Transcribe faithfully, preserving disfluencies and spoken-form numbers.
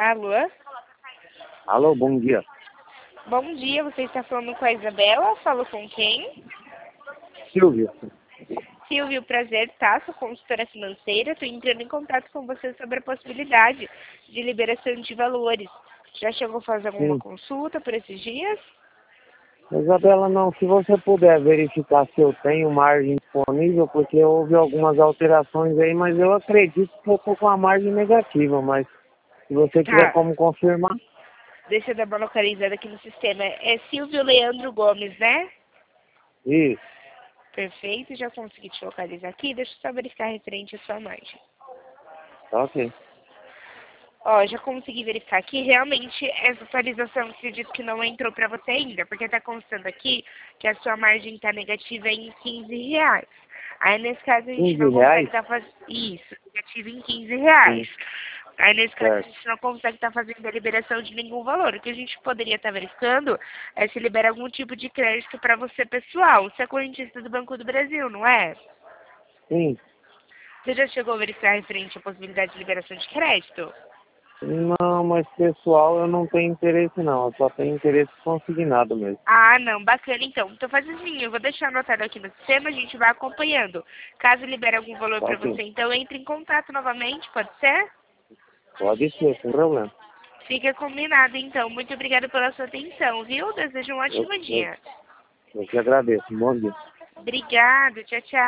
Alô? Alô, bom dia. Bom dia, você está falando com a Isabela? Falo com quem? Silvio. Silvio, prazer, tá? Sou consultora financeira. Estou entrando em contato com você sobre a possibilidade de liberação de valores. Já chegou a fazer alguma Sim. consulta por esses dias? Isabela, não, se você puder verificar se eu tenho margem disponível, porque houve algumas alterações aí, mas eu acredito que eu estou com a margem negativa, mas se você tiver Tá. como confirmar. Deixa eu dar uma localizada aqui no sistema. É Silvio Leandro Gomes, né? Isso, Perfeito, já consegui te localizar aqui. Deixa eu só verificar referente à sua margem. tá ok. Ó, já consegui verificar aqui, realmente essa atualização acredito que não entrou para você ainda, porque está constando aqui que a sua margem está negativa em quinze reais. Aí nesse caso a gente quinze não consegue reais? estar fazendo isso, negativa em quinze reais. Sim, Aí nesse caso a certo. gente não consegue estar fazendo a liberação de nenhum valor. O que a gente poderia estar verificando é se libera algum tipo de crédito para você pessoal. Você é correntista do Banco do Brasil, não é? Sim. Você já chegou a verificar referente à possibilidade de liberação de crédito? Não, mas pessoal eu não tenho interesse não, eu só tenho interesse consignado mesmo. Ah, não, bacana então. Então faz assim, eu vou deixar anotado aqui no sistema, a gente vai acompanhando. Caso libere algum valor Tá para ok. você, então entre em contato novamente, pode ser? Pode ser, sem problema. Fica combinado então. Muito obrigada pela sua atenção, viu? Desejo um Eu, ótimo eu, dia. eu que agradeço. Bom dia. Obrigada, tchau, tchau.